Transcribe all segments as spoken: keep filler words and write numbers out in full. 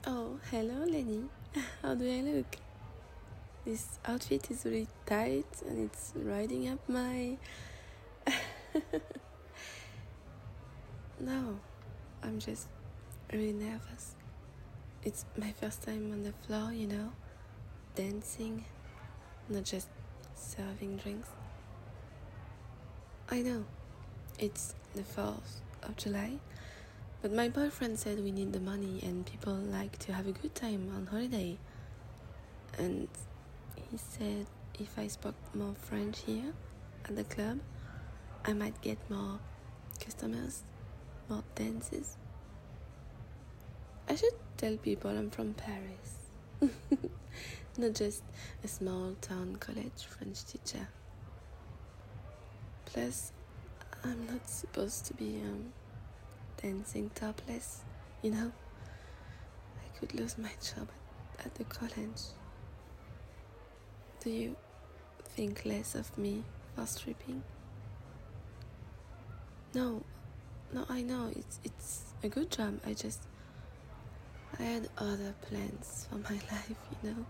Oh, hello, Lenny. How do I look? This outfit is really tight and it's riding up my. No, I'm just really nervous. It's my first time on the floor, you know, dancing, not just serving drinks. I know, it's the fourth of July, but my boyfriend said we need the money and people like to have a good time on holiday. And he said if I spoke more French here at the club, I might get more customers, more dances. I should tell people I'm from Paris, not just a small town college French teacher. Plus, I'm not supposed to be um, dancing topless, you know? I could lose my job at, at the college. Do you think less of me for stripping? No, no, I know, it's, it's a good job, I just... I had other plans for my life, you know?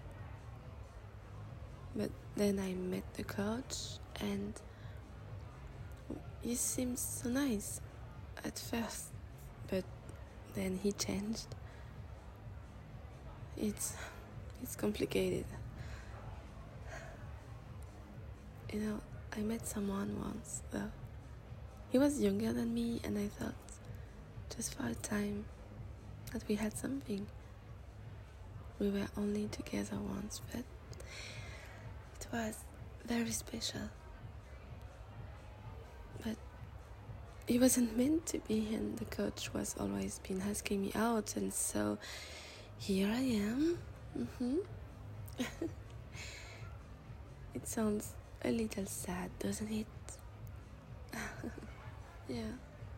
But then I met the coach and he seemed so nice at first, but then he changed. It's it's complicated. You know, I met someone once though. He was younger than me and I thought just for a time that we had something. We were only together once, but it was very special. But it wasn't meant to be, and the coach was always been asking me out, and so here I am. Mm-hmm. It sounds a little sad, doesn't it? Yeah.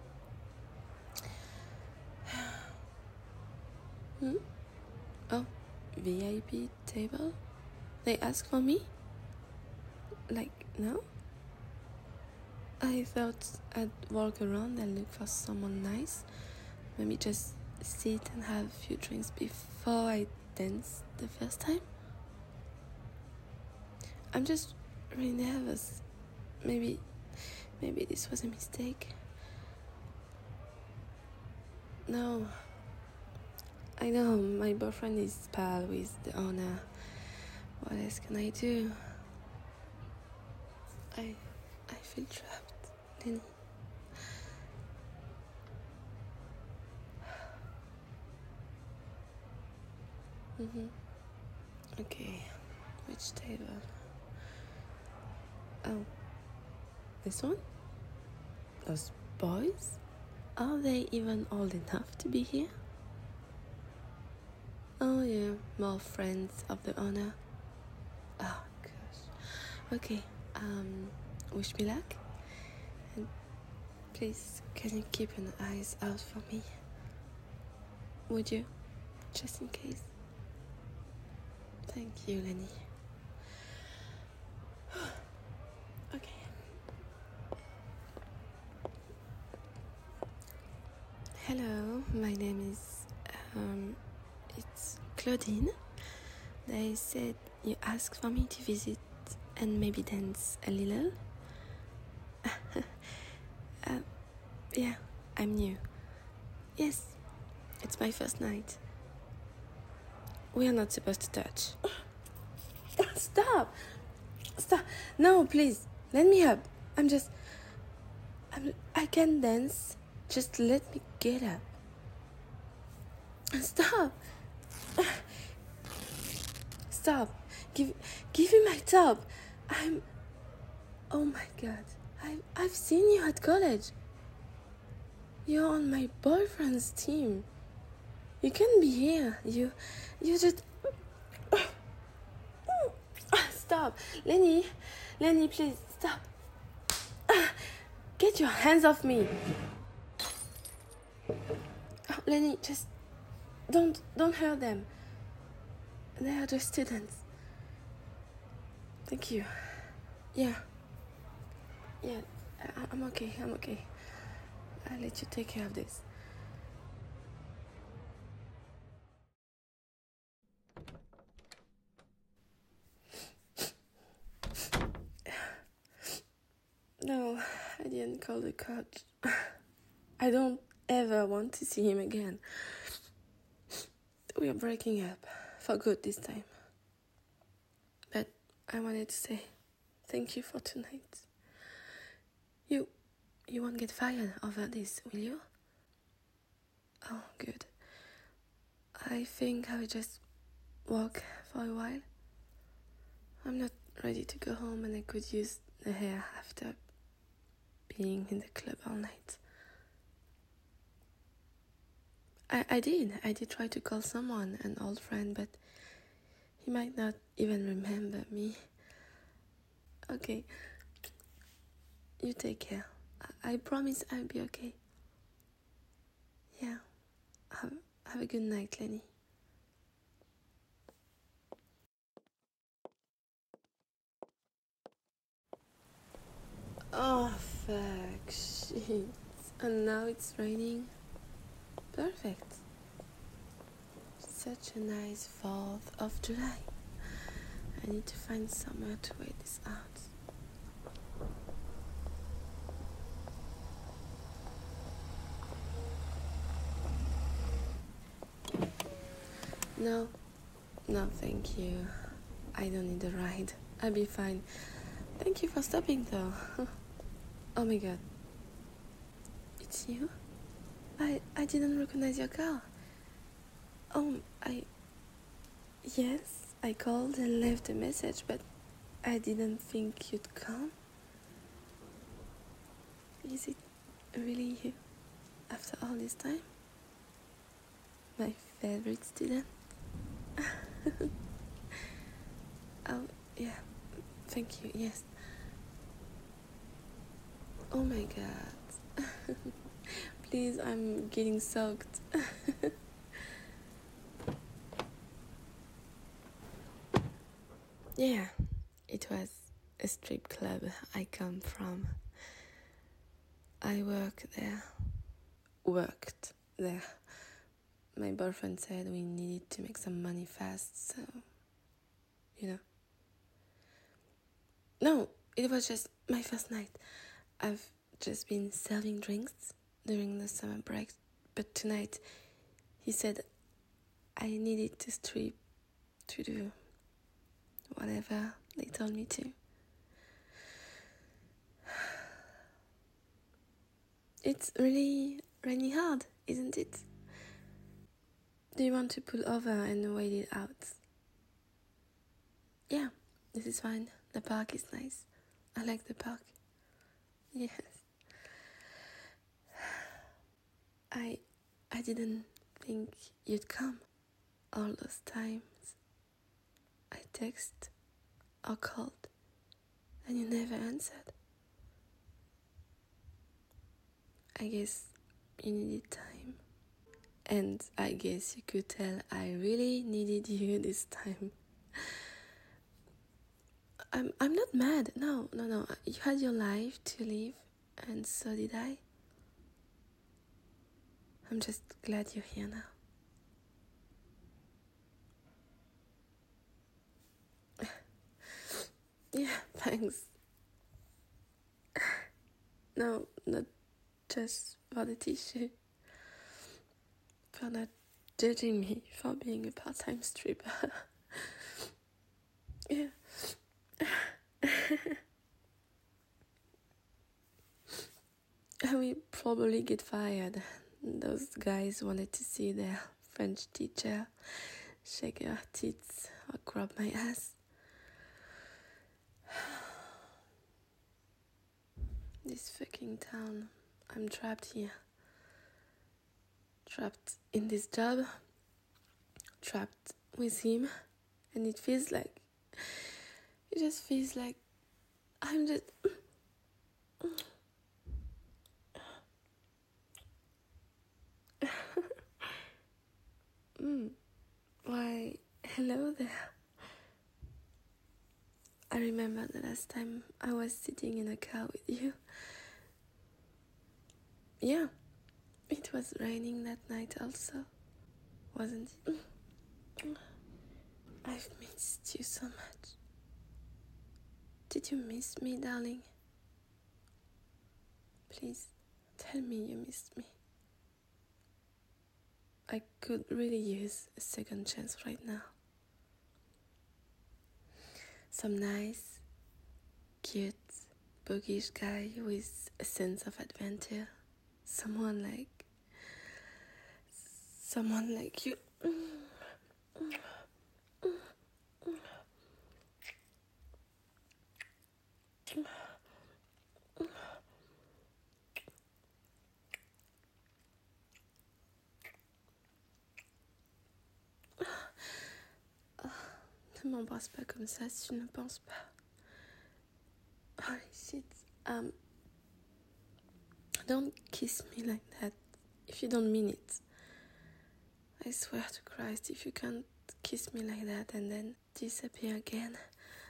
Hmm? Oh, V I P table? They ask for me? Like, no? I thought I'd walk around and look for someone nice. Maybe just sit and have a few drinks before I dance the first time. I'm just really nervous. Maybe, maybe this was a mistake. No. I know, my boyfriend is pal with the owner. What else can I do? I, I feel trapped, Lenny. Mm-hmm. Okay, which table? Oh, this one? Those boys? Are they even old enough to be here? Oh yeah, more friends of the owner. Oh gosh. Okay, um, wish me luck. And please, can you keep an eyes out for me? Would you? Just in case. Thank you, Lenny. Okay. Hello, my name is, um, it's Claudine. They said you asked for me to visit and maybe dance a little. uh, yeah, I'm new. Yes, it's my first night. We are not supposed to touch. Stop! Stop! No, please, let me up. I'm just... I'm, I can dance. Just let me get up. Stop! Stop! Give, give me my top. I'm... Oh my God. I, I've seen you at college. You're on my boyfriend's team. You can't be here. You... You just... Stop. Lenny. Lenny, please, stop. Get your hands off me. Oh, Lenny, just... Don't... Don't hurt them. They are just students. Thank you. Yeah. Yeah, I, I'm okay, I'm okay. I'll let you take care of this. didn't call the coach. I don't ever want to see him again. We are breaking up for good this time. But I wanted to say thank you for tonight. You, you won't get fired over this, will you? Oh, good. I think I will just walk for a while. I'm not ready to go home and I could use the hair after being in the club all night. I, I did. I did try to call someone, an old friend, but he might not even remember me. Okay. You take care. I, I promise I'll be okay. Yeah. Have, have a good night, Lenny. Oh, fuck. Shit. And now it's raining. Perfect. Such a nice fourth of July. I need to find somewhere to wait this out. No, no, thank you. I don't need a ride. I'll be fine. Thank you for stopping, though. Oh my god. It's you? I, I didn't recognize your car. Oh, I... Yes, I called and left a message, but I didn't think you'd come. Is it really you? After all this time? My favorite student? Oh, yeah. Thank you, yes. Oh my god. Please, I'm getting soaked. Yeah, it was a strip club I come from. I work there. Worked there. My boyfriend said we needed to make some money fast, so, you know. No, it was just my first night. I've just been serving drinks during the summer break, but tonight he said I needed to strip to do whatever they told me to. It's really raining hard, isn't it? Do you want to pull over and wait it out? Yeah, this is fine. The park is nice. I like the park. Yes. I I didn't think you'd come. All those times I text or called and you never answered. I guess you needed time. And I guess you could tell I really needed you this time. I'm I'm not mad. No, no, no. You had your life to live, and so did I. I'm just glad you're here now. Yeah, thanks. No, not just for the tissue. For not judging me for being a part-time stripper. Yeah. I will probably get fired. Those guys wanted to see their French teacher shake her tits or grab my ass. This fucking town. I'm trapped here. Trapped in this job. Trapped with him. And it feels like... It just feels like... I'm just... mm. Why, hello there. I remember the last time I was sitting in a car with you. Yeah, it was raining that night also, wasn't it? I've missed you so much. Did you miss me, darling? please tell me you miss me. I could really use a second chance right now. Some nice, cute, bookish guy with a sense of adventure. Someone like... Someone like you. Ne m'embrasse pas comme ça si tu ne penses pas. Holy shit. Um, don't kiss me like that if you don't mean it. I swear to Christ, if you can't kiss me like that and then disappear again.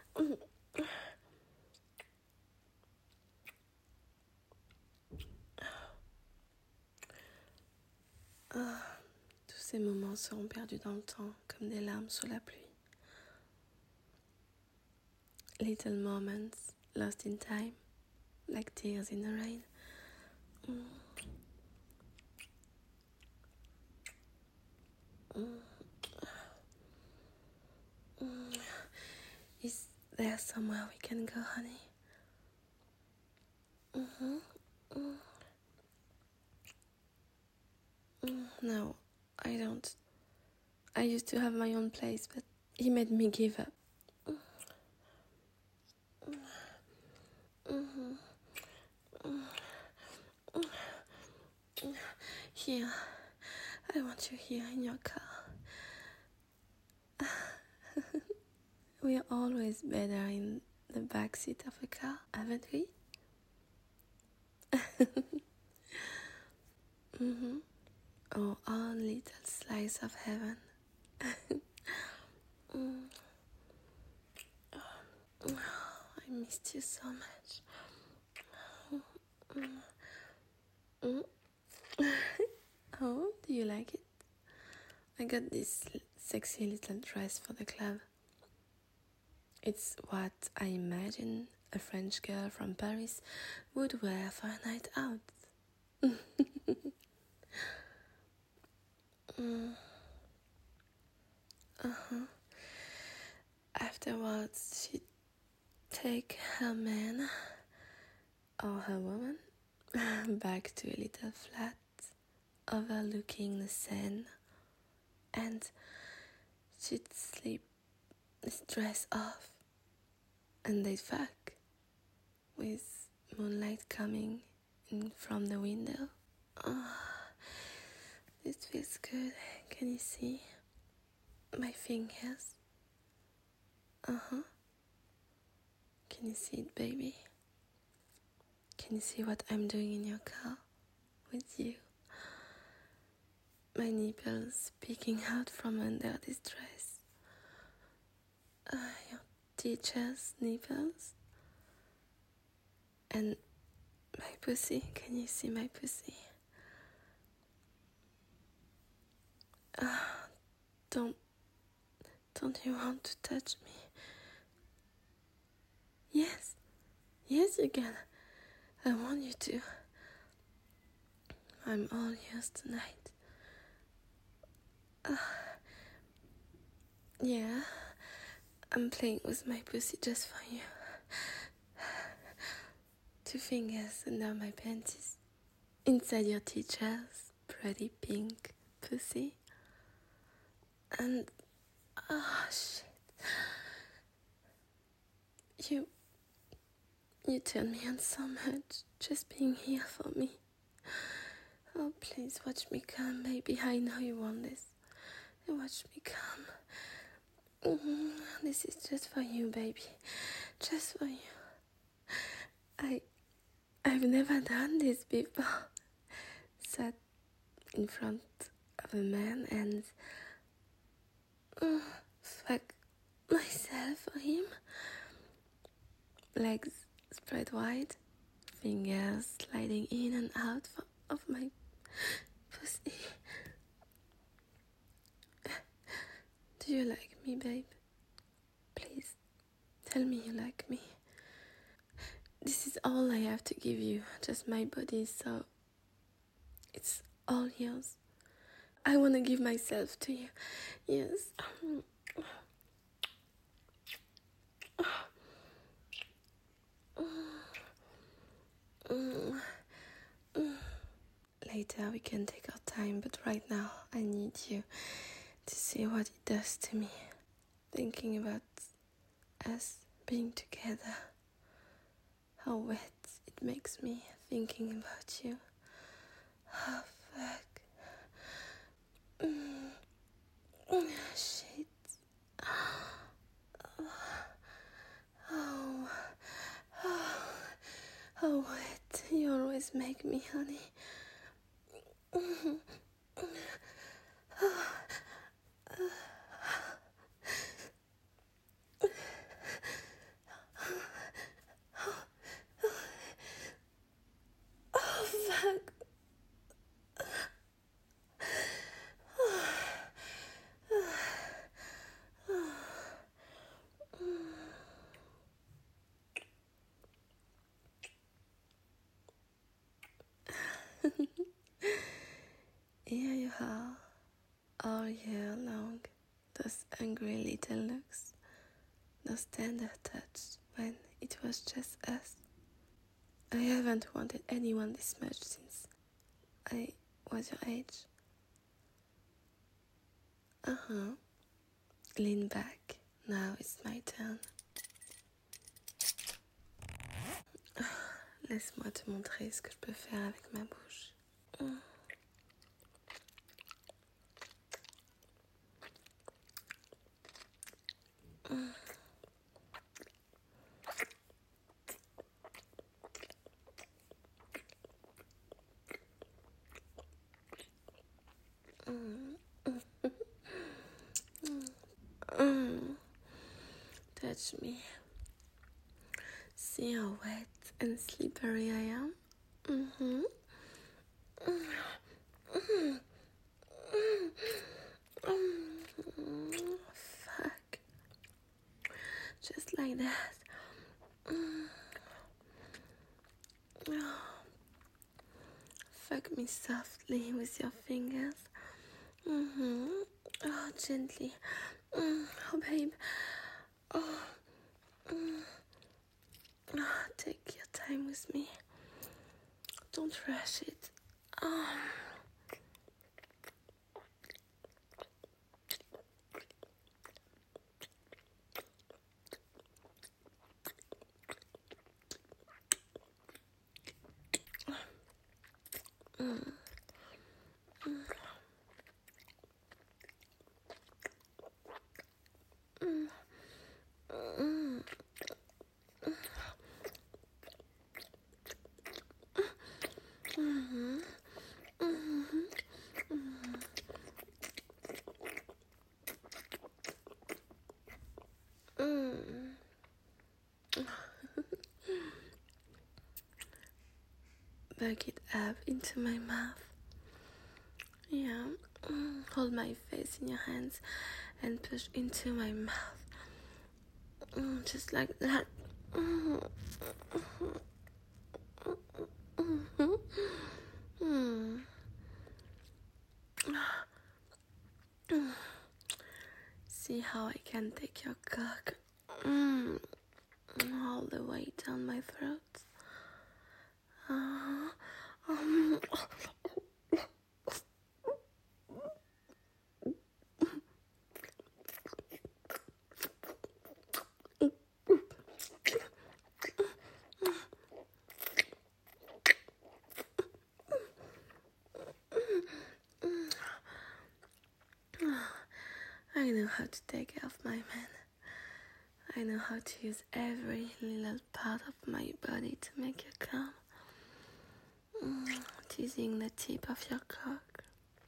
Ah, tous ces moments seront perdus dans le temps comme des larmes sous la pluie. Little moments lost in time, like tears in the rain. Mm. Mm. Mm. Is there somewhere we can go, honey? Mm-hmm. Mm. Mm. No, I don't. I used to have my own place, but he made me give up. Mm-hmm. Here, I want you here in your car. We are always better in the back seat of a car, haven't we? Mm-hmm. Our own little slice of heaven. mm. Oh, I missed you so much. Mm. Mm. Oh, do you like it? I got this sexy little dress for the club. It's what I imagine a French girl from Paris would wear for a night out. mm. Uh-huh. Afterwards, she'd take her man or her woman back to a little flat overlooking the Seine, and she'd sleep this dress off, and they'd fuck with moonlight coming in from the window. Oh, this feels good. Can you see my fingers? Uh-huh. Can you see it, baby? Can you see what I'm doing in your car with you? My nipples peeking out from under this dress. Uh, your teacher's nipples. And my pussy. Can you see my pussy? Uh, don't, don't you want to touch me? Yes, yes you can. I want you to. I'm all yours tonight. Uh, yeah, I'm playing with my pussy just for you. Two fingers under my panties, inside your teacher's pretty pink pussy. And, oh shit, you, you turn me on so much, just being here for me. Oh, please watch me come, baby. I know you want this. Watch me come. Mm-hmm. This is just for you, baby. Just for you. I, I've never done this before. Sat in front of a man and uh, fuck myself for him. Legs spread wide, fingers sliding in and out of my pussy. Do you like me, babe? Please, tell me you like me. this is all I have to give you, just my body, so it's all yours. I want to give myself to you. Yes. Later we can take our time, but right now I need you to see what it does to me. Thinking about us being together, how wet it makes me thinking about you. Oh, fuck. Mm. Shit. Oh, oh, oh, wet. You always make me, honey. Here you are, all year long, those hungry little looks, those tender touch when it was just us. I haven't wanted anyone this much since I was your age. Uh-huh. Lean back, now it's my turn. Laisse-moi te montrer ce que je peux faire avec ma bouche. Mm. Mm. Mm. Touch me. See how wet and slippery I am? Mm-hmm. Mm. Mm. Fuck. Just like that. Mm. Oh. Fuck me softly with your fingers. Mm-hmm. Oh, gently. Mm. Oh, babe. Oh. Mm. Oh, take your time with me. Don't rush it. Oh. Mm. Mm. Mm. Mm. Mm-hmm. Mm-hmm. Mm. Back it up into my mouth. Yeah. Mm. Hold my face in your hands and push into my mouth. Mm. Just like that. Mm. Mm-hmm. Mm. See how I can take your cock mm. all the way down my throat. Uh, um, I know how to take off my man. I know how to use every little part of my body to make you come. Mm, teasing the tip of your cock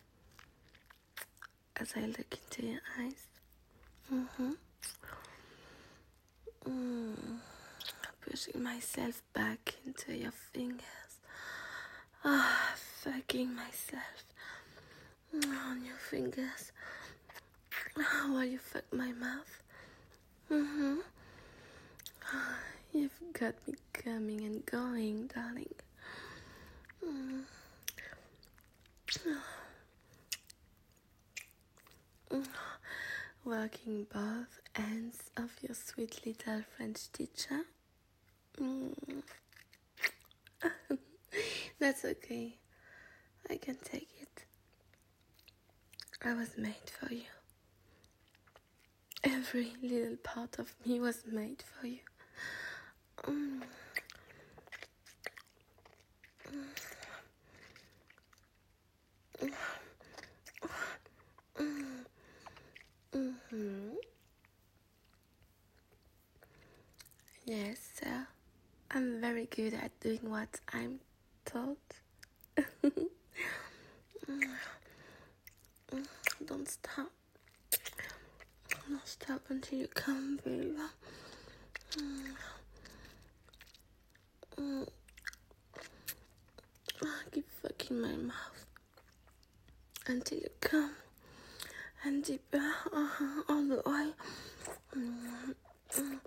as I look into your eyes. Mm-hmm. Mm, pushing myself back into your fingers. Ah, fucking myself on your fingers while you fuck my mouth. Mm-hmm. You've got me coming and going, darling. Mm. Working both ends of your sweet little French teacher. Mm. That's okay. I can take it. I was made for you. Every little part of me was made for you. Mm. Mm-hmm. Yes, sir. I'm very good at doing what I'm told. Don't stop. Don't stop until you come, babe. Mm. Mm. Keep fucking my mouth until you come, and deeper, uh-huh, all the way. Mm. Mm.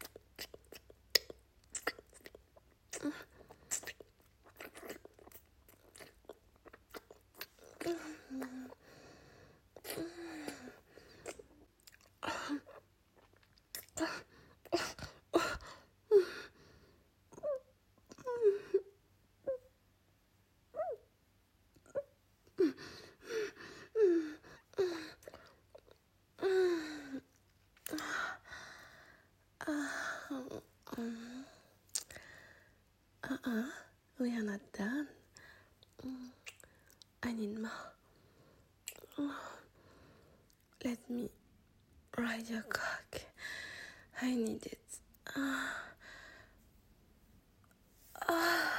Uh-uh, we are not done. Mm. I need more. Oh. Let me ride your cock. I need it. Uh. Uh.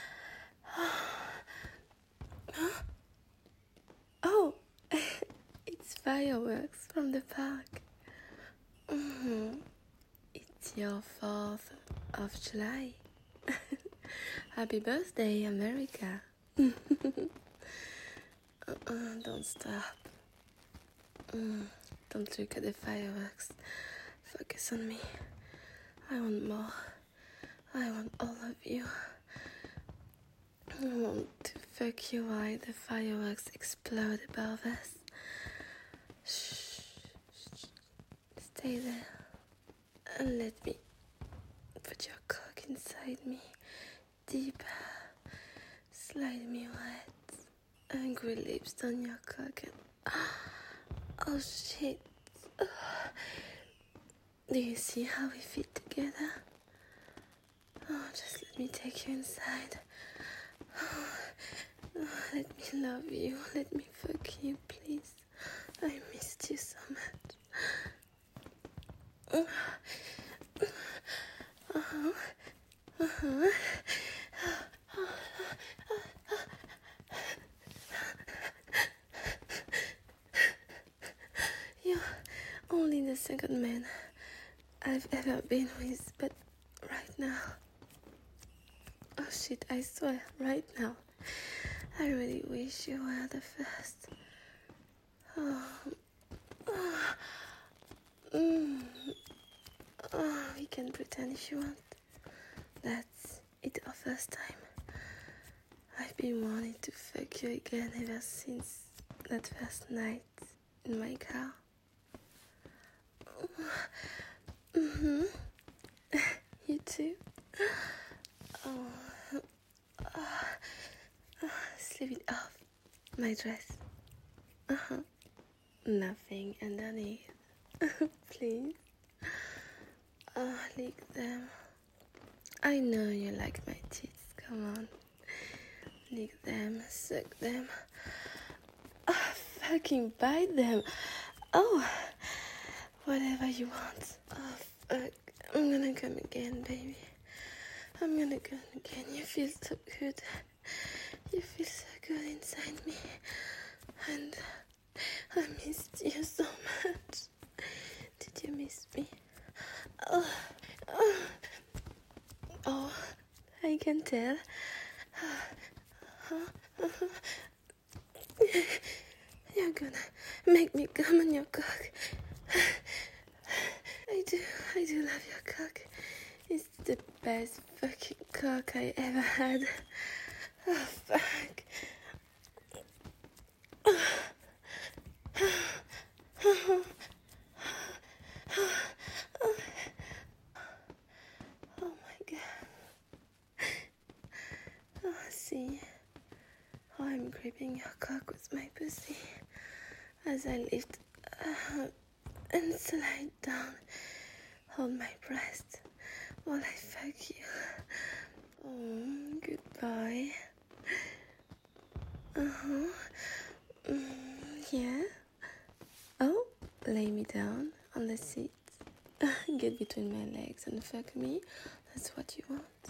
Huh? Oh, it's fireworks from the park. Mm-hmm. It's your fourth of July. Happy birthday, America. uh-uh, don't stop. Mm, don't look at the fireworks. Focus on me. I want more. I want all of you. I want to fuck you while the fireworks explode above us. Shh, shh. Stay there and let me put your cock inside me. Deeper. Slide me wet. Angry lips on your cock and... Oh shit. Do you see how we fit together? Oh, just let me take you inside. Oh, oh, let me love you. Let me fuck you, please. I missed you so much. Uh-huh. Uh-huh. You're only the second man I've ever been with, but right now... Oh shit, I swear, right now, I really wish you were the first. Oh, oh, mm, oh, we can pretend if you want. That's it our first time. I've been wanting to fuck you again ever since that first night in my car. Mm-hmm. You too? Oh, oh, oh, slip it off. My dress. Uh-huh. Nothing underneath. Please. Oh, lick them. I know you like my tits. Come on. Lick them, suck them. Oh, fucking bite them. Oh, whatever you want. Oh, fuck. I'm gonna come again, baby. I'm gonna come again. You feel so good. You feel so good inside me. And I missed you so much. Did you miss me? Oh, oh, oh, I can tell. You're gonna make me come on your cock. I do, I do love your cock. It's the best fucking cock I ever had. Oh, fuck. Oh my god. Oh, see how I'm gripping your cock with my pussy as I lift uh, and slide down. Hold my breast while I fuck you. Oh, goodbye. Uh-huh. Mm, yeah. Oh, lay me down on the seat. Get between my legs and fuck me. That's what you want.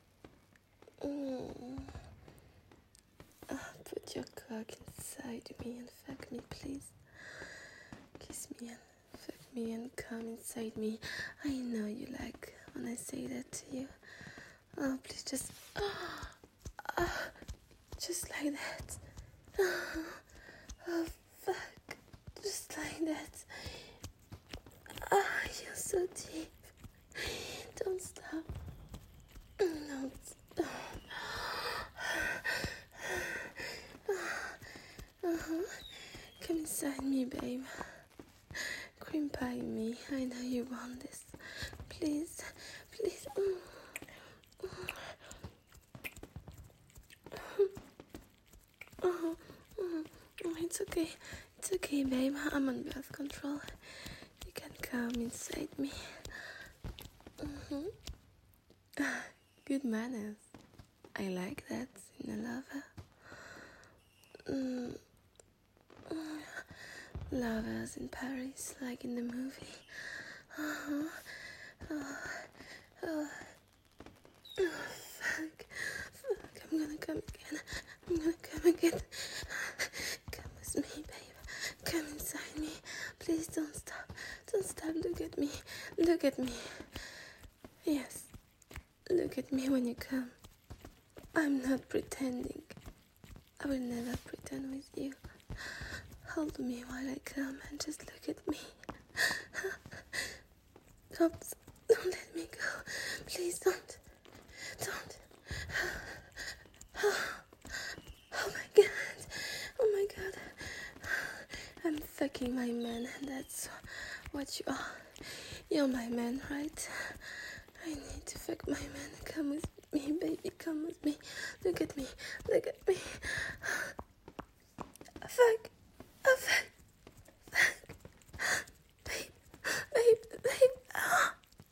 Mm. Oh, put your cock inside me and fuck me, please. Kiss me and fuck me and come inside me. I know you like when I say that to you. Oh, please just... Oh, oh, just like that. Oh, oh, fuck. Just like that. Ah, oh, you're so deep. Don't stop. Don't stop. Uh-huh. Come inside me, babe. Cream pie me. I know you want this. Please, please. Mm. Oh, oh, oh, it's okay. It's okay, babe. I'm on birth control. You can come inside me. Mm-hmm. Good manners. I like that in a lover. Mm. Lovers in Paris, like in the movie. Uh-huh. Oh, oh, oh, fuck. Fuck, I'm gonna come again. I'm gonna come again. Come with me, babe. Come inside me. Please don't stop. Don't stop. Look at me. Look at me. Yes. Look at me when you come. I'm not pretending. I will never pretend with you. Hold me while I come and just look at me. Don't, don't let me go. Please don't. Don't. Oh, oh my god. Oh my god. I'm fucking my man, and that's what you are. You're my man, right? I need to fuck my man. Come with me, baby. Come with me. Look at me. Look at me. Fuck. Oh, fuck. Fuck. Babe. Babe. Babe. Oh.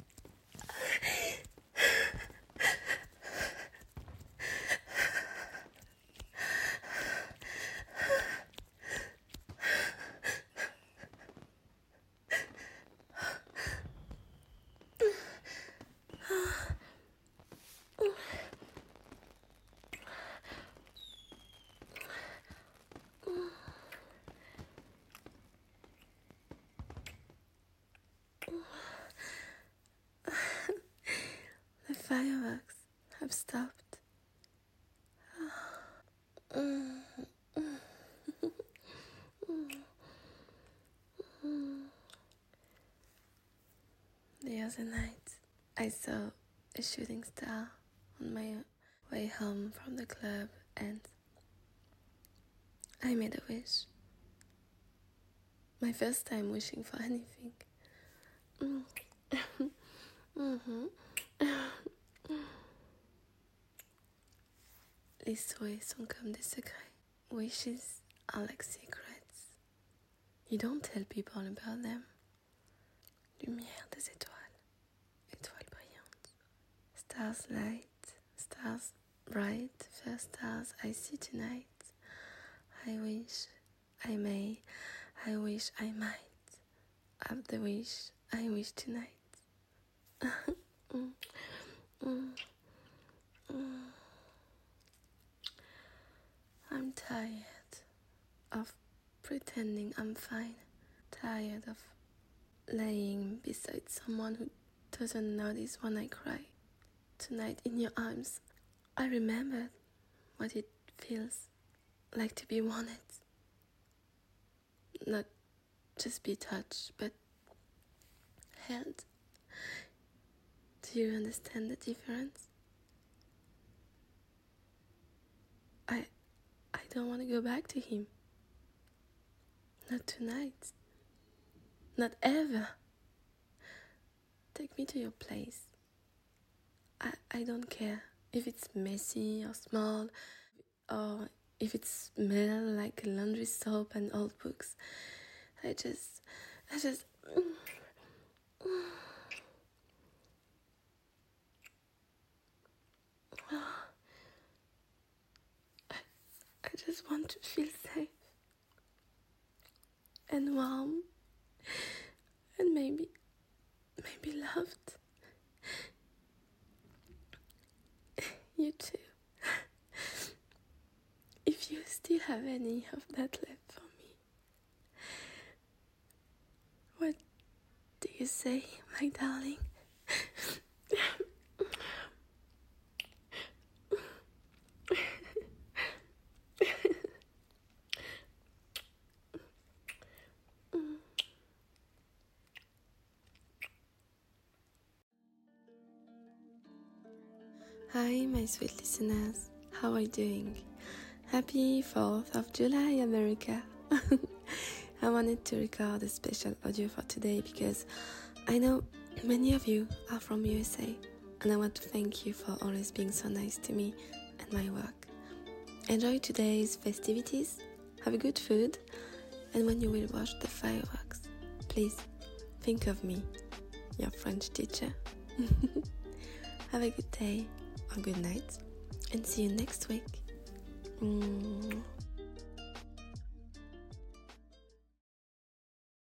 The fireworks have stopped. The other night, I saw a shooting star on my way home from the club, and I made a wish. My first time wishing for anything. Mm-hmm. Les souhaits sont comme des secrets. Wishes are like secrets. You don't tell people about them. Lumière des étoiles. Étoiles brillantes. Stars light. Stars bright. First stars I see tonight. I wish I may. I wish I might have the wish I wish tonight. mm, mm, mm. I'm tired of pretending I'm fine. Tired of laying beside someone who doesn't notice when I cry. Tonight in your arms, I remembered what it feels like to be wanted. Not just be touched, but held. To Do you understand the difference? I I don't want to go back to him. Not tonight. Not ever. Take me to your place. I, I don't care if it's messy or small, or if it smells like laundry soap and old books. I just, I just... I, I just want to feel safe and warm and maybe, maybe loved. You too. If you still have any of that left for me. What do you say, my darling? Hi, my sweet listeners. How are you doing? Happy fourth of July, America. I wanted to record a special audio for today because I know many of you are from U S A, and I want to thank you for always being so nice to me and my work. Enjoy today's festivities, have a good food, and when you will watch the fireworks, please think of me, your French teacher. Have a good day or good night, and see you next week. Mm.